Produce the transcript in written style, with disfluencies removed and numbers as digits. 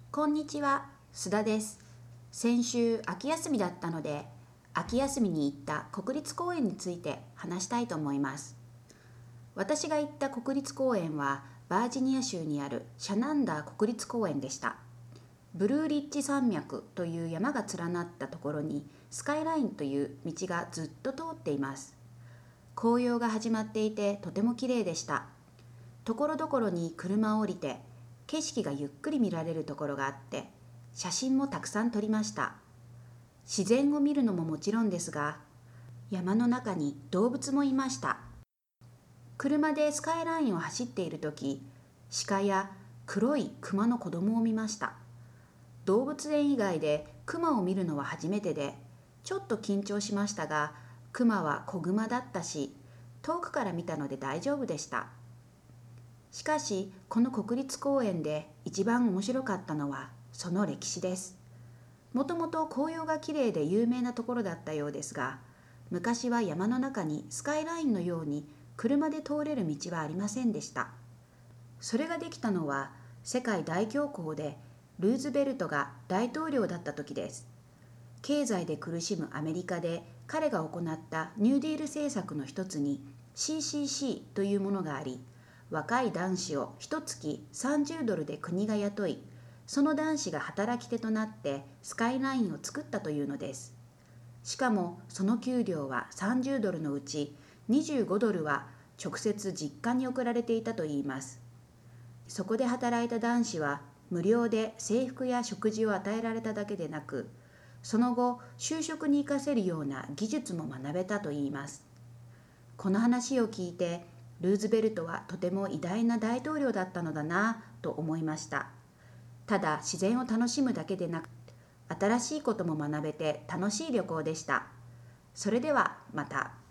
こんにちは、須田です。先週秋休みだったので、秋休みに行った国立公園について話したいと思います。私が行った国立公園はバージニア州にあるシャナンダー国立公園でした。ブルーリッジ山脈という山が連なったところにスカイラインという道がずっと通っています。紅葉が始まっていてとても綺麗でした。ところどころに車を降りて景色がゆっくり見られるところがあって、写真もたくさん撮りました。自然を見るのももちろんですが、山の中に動物もいました。車でスカイラインを走っているとき、鹿や黒い熊の子供を見ました。動物園以外で熊を見るのは初めてで、ちょっと緊張しましたが、熊は子熊だったし、遠くから見たので大丈夫でした。しかし、この国立公園で一番面白かったのはその歴史です。もともと紅葉がきれいで有名なところだったようですが、昔は山の中にスカイラインのように車で通れる道はありませんでした。それができたのは世界大恐慌でルーズベルトが大統領だった時です。経済で苦しむアメリカで彼が行ったニューディール政策の一つに CCC というものがあり、若い男子を1月$30で国が雇い、その男子が働き手となってスカイラインを作ったというのです。しかもその給料は$30のうち$25は直接実家に送られていたといいます。そこで働いた男子は無料で制服や食事を与えられただけでなく、その後就職に生かせるような技術も学べたといいます。この話を聞いて、ルーズベルトはとても偉大な大統領だったのだなと思いました。ただ自然を楽しむだけでなく、新しいことも学べて楽しい旅行でした。それではまた。